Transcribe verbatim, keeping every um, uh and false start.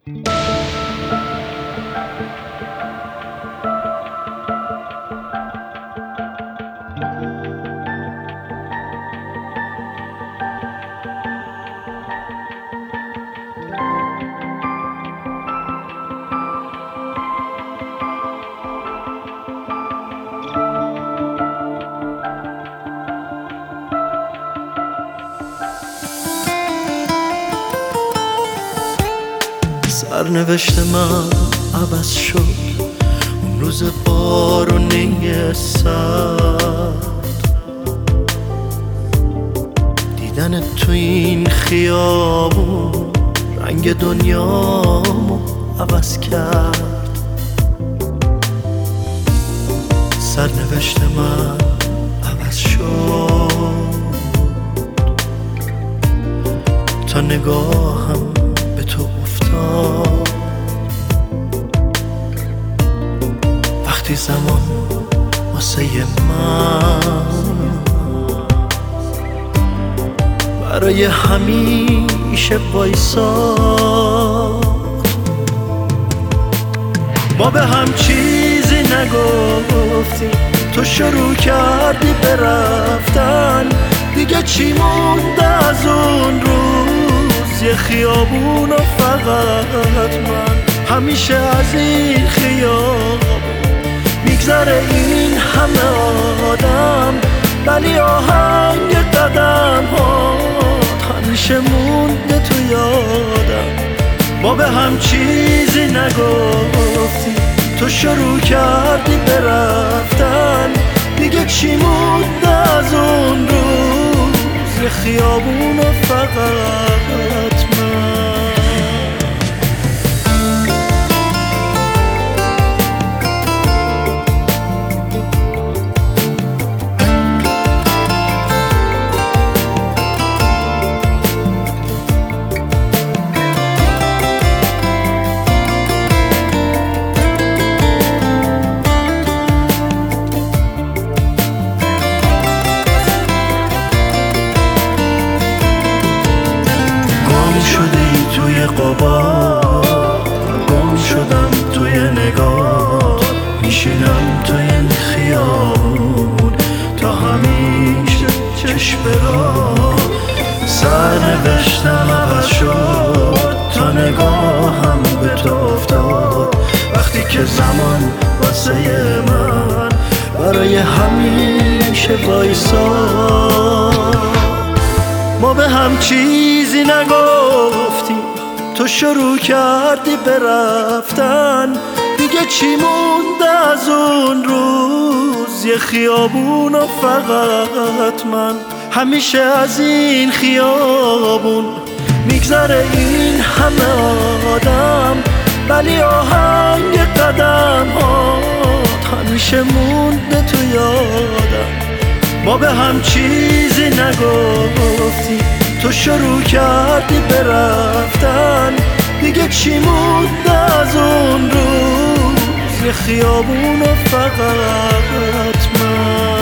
سرنوشت من عوض شد اون روز بارونی سرد، دیدن تو این خیابون رنگ دنیامو عوض کرد. سرنوشت من عوض شد تا نگاهم به تو افتاد. وقتی زمان واسه من برای همیشه وایساد، ما به هم چیزی نگفتیم، تو شروع کردی به رفتن. دیگه چی مونده از اون روز؟ یه خیابون و فقط من. همیشه از این خیابون میگذره این همه آدم، ولی آهنگ قدم هات همیشه مونده تو یادم. ما به هم چیزی نگفتیم، تو شروع کردی به رفتن. دیگه چی مونده از اون روز؟ یه خیابون و فقط من. گم شدم توی نگاه، میشینم توی این خیابون تا همیشه چشم را. سرنوشتم عوض شد تا نگاهم به تو افتاد. وقتی که زمان واسه من برای همیشه وایساد، ما به هم چیزی نگفتیم، تو شروع کردی به رفتن. دیگه چی مونده از اون روز؟ یه خیابون و فقط من. همیشه از این خیابون میگذره این همه آدم، ولی آهنگ قدم هات همیشه مونده تو یادم. ما به هم چیزی نگفتیم، تو شروع کردی به رفتن. دیگه چی مونده از اون روز؟ یه خیابون و فقط من.